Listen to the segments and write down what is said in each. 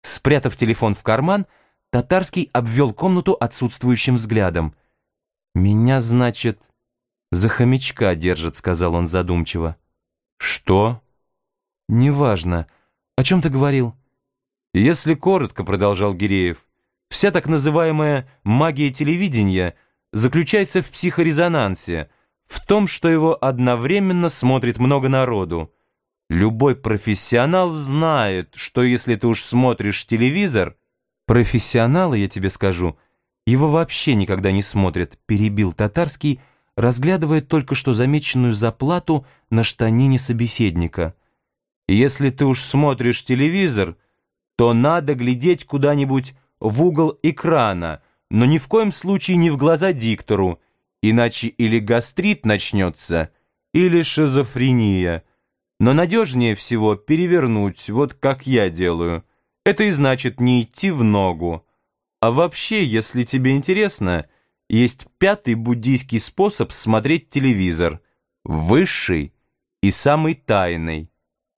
Спрятав телефон в карман, Татарский обвел комнату отсутствующим взглядом. «Меня, значит, за хомячка держат», — сказал он задумчиво. «Что?» «Неважно. О чем ты говорил?» «Если коротко, — продолжал Гиреев, — вся так называемая магия телевидения заключается в психорезонансе, в том, что его одновременно смотрит много народу. Любой профессионал знает, что если ты уж смотришь телевизор...» «Профессионалы, я тебе скажу, его вообще никогда не смотрят», — перебил Татарский, разглядывая только что замеченную заплату на штанине собеседника. «Если ты уж смотришь телевизор, то надо глядеть куда-нибудь в угол экрана, но ни в коем случае не в глаза диктору, иначе или гастрит начнется, или шизофрения. Но надежнее всего перевернуть, вот как я делаю. Это и значит не идти в ногу. А вообще, если тебе интересно, есть 5-й буддийский способ смотреть телевизор. Высший и самый тайный».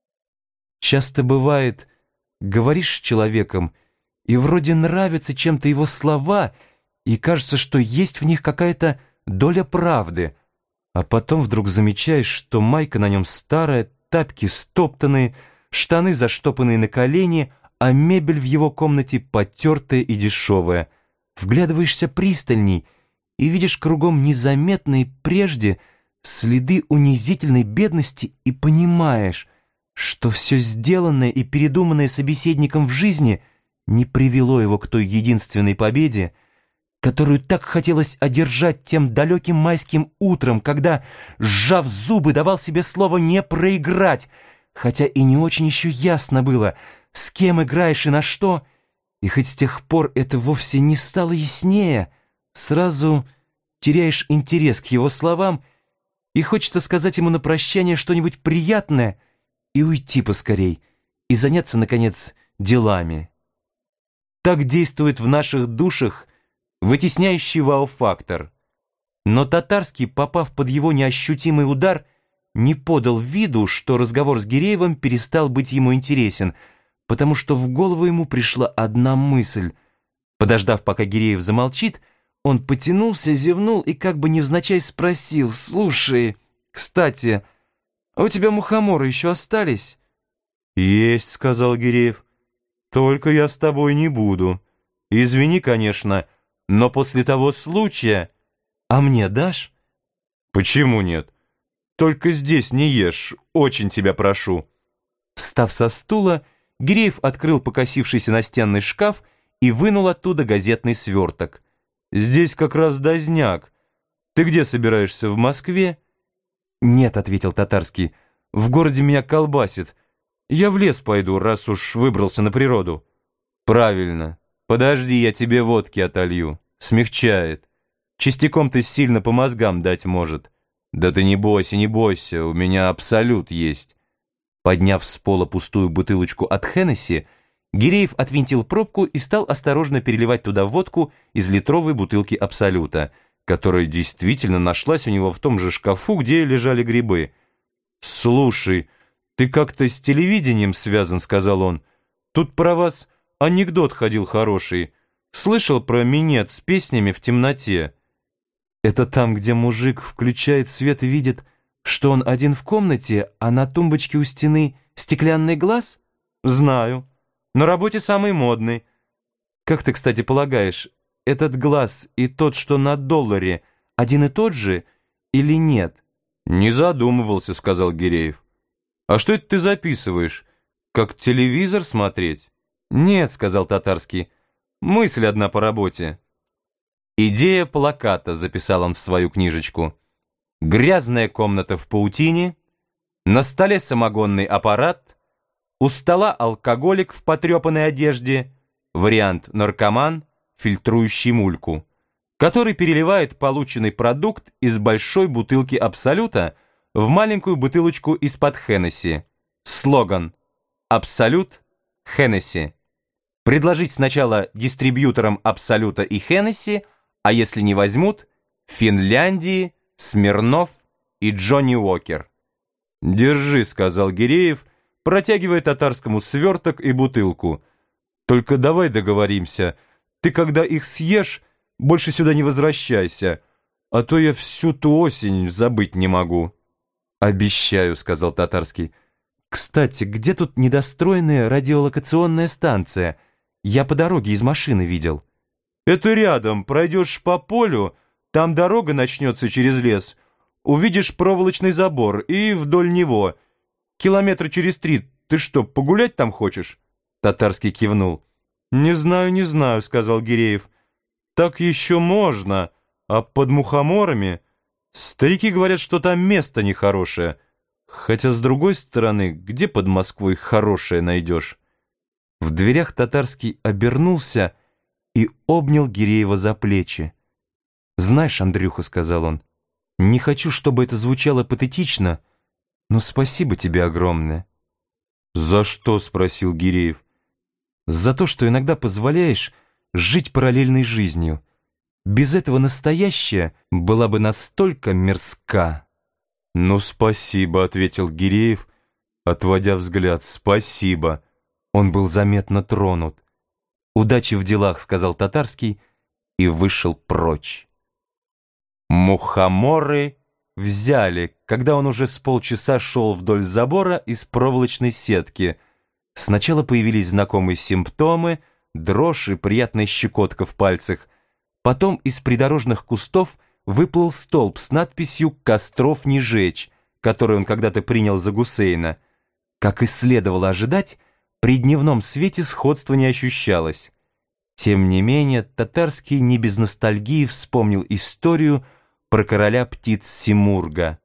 Часто бывает, говоришь с человеком, и вроде нравятся чем-то его слова, и кажется, что есть в них какая-то доля правды, а потом вдруг замечаешь, что майка на нем старая, тапки стоптанные, штаны заштопанные на колени, а мебель в его комнате потертая и дешевая. Вглядываешься пристальней и видишь кругом незаметные прежде следы унизительной бедности и понимаешь, что все сделанное и передуманное собеседником в жизни не привело его к той единственной победе, которую так хотелось одержать тем далеким майским утром, когда, сжав зубы, давал себе слово не проиграть, хотя и не очень еще ясно было, с кем играешь и на что, и хоть с тех пор это вовсе не стало яснее, сразу теряешь интерес к его словам, и хочется сказать ему на прощание что-нибудь приятное и уйти поскорей, и заняться, наконец, делами. Так действует в наших душах вытесняющий вау-фактор. Но Татарский, попав под его неощутимый удар, не подал виду, что разговор с Гиреевым перестал быть ему интересен, потому что в голову ему пришла одна мысль. Подождав, пока Гиреев замолчит, он потянулся, зевнул и как бы невзначай спросил: «Слушай, кстати, а у тебя мухоморы еще остались?» «Есть», — сказал Гиреев. «Только я с тобой не буду. Извини, конечно, но после того случая...» «А мне дашь?» «Почему нет? Только здесь не ешь, очень тебя прошу». Встав со стула, Гиреев открыл покосившийся настенный шкаф и вынул оттуда газетный сверток. «Здесь как раз дозняк. Ты где собираешься, в Москве?» «Нет», — ответил Татарский, — «в городе меня колбасит. Я в лес пойду, раз уж выбрался на природу». «Правильно. Подожди, я тебе водки отолью. Смягчает. Частяком-то сильно по мозгам дать может. Да ты не бойся, не бойся, у меня абсолют есть». Подняв с пола пустую бутылочку от Хеннесси, Гиреев отвинтил пробку и стал осторожно переливать туда водку из литровой бутылки Абсолюта, которая действительно нашлась у него в том же шкафу, где лежали грибы. «Слушай, ты как-то с телевидением связан», — сказал он. «Тут про вас анекдот ходил хороший. Слышал про минет с песнями в темноте?» «Это там, где мужик включает свет и видит, что он один в комнате, а на тумбочке у стены стеклянный глаз?» «Знаю. На работе самый модный». «Как ты, кстати, полагаешь, этот глаз и тот, что на долларе, один и тот же или нет?» «Не задумывался», — сказал Гиреев. «А что это ты записываешь? Как телевизор смотреть?» «Нет», — сказал Татарский, — «мысль одна по работе». «Идея плаката», — записал он в свою книжечку. «Грязная комната в паутине, на столе самогонный аппарат, у стола алкоголик в потрепанной одежде, вариант наркоман, фильтрующий мульку, который переливает полученный продукт из большой бутылки Абсолюта в маленькую бутылочку из-под Хеннесси. Слоган «Абсолют, Хеннесси». Предложить сначала дистрибьюторам Абсолюта и Хеннесси, а если не возьмут, Финляндии, Смирнов и Джонни Уокер. «Держи», — сказал Гиреев, протягивая Татарскому сверток и бутылку. Только давай договоримся. Ты, когда их съешь, больше сюда не возвращайся, а то я всю ту осень забыть не могу». «Обещаю», — сказал Татарский. «Кстати, где тут недостроенная радиолокационная станция? Я по дороге из машины видел». «Это рядом. Пройдешь по полю, там дорога начнется через лес. Увидишь проволочный забор и вдоль него. Километра через 3. Ты что, погулять там хочешь?» Татарский кивнул. «Не знаю, не знаю», — сказал Гиреев. «Так еще можно, а под Мухоморами старики говорят, что там место нехорошее. Хотя, с другой стороны, где под Москвой хорошее найдешь?» В дверях Татарский обернулся и обнял Гиреева за плечи. «Знаешь, Андрюха, — сказал он, — не хочу, чтобы это звучало патетично, но спасибо тебе огромное». «За что?» — спросил Гиреев. «За то, что иногда позволяешь жить параллельной жизнью. Без этого настоящая была бы настолько мерзка». «Ну, спасибо», — ответил Гиреев, отводя взгляд. «Спасибо». Он был заметно тронут. «Удачи в делах», — сказал Татарский и вышел прочь. Мухоморы взяли, когда он уже с полчаса шел вдоль забора из проволочной сетки. Сначала появились знакомые симптомы, дрожь и приятная щекотка в пальцах. Потом из придорожных кустов выплыл столб с надписью «Костров не жечь», который он когда-то принял за Гусейна. Как и следовало ожидать, при дневном свете сходства не ощущалось. Тем не менее, Татарский не без ностальгии вспомнил историю про короля птиц Симурга.